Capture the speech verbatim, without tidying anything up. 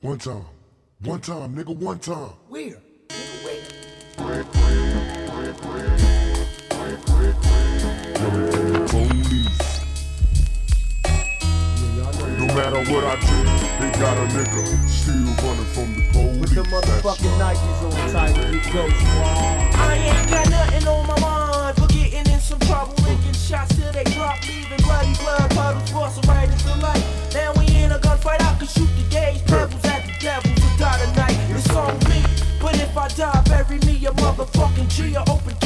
One time. One time, nigga, one time. Where? Nigga, where? Police. No matter what I do, they got a nigga still running from the police. With the motherfucking Nikes on tight, we go squad. I ain't got nothing on my mind but getting in some trouble and getting shots till they drop, leaving bloody blood puddles crossing right into light. Now we in a gunfight, I can shoot the gauge pebbles at the devils who die tonight. It's on me, but if I die, bury me a motherfucking G or open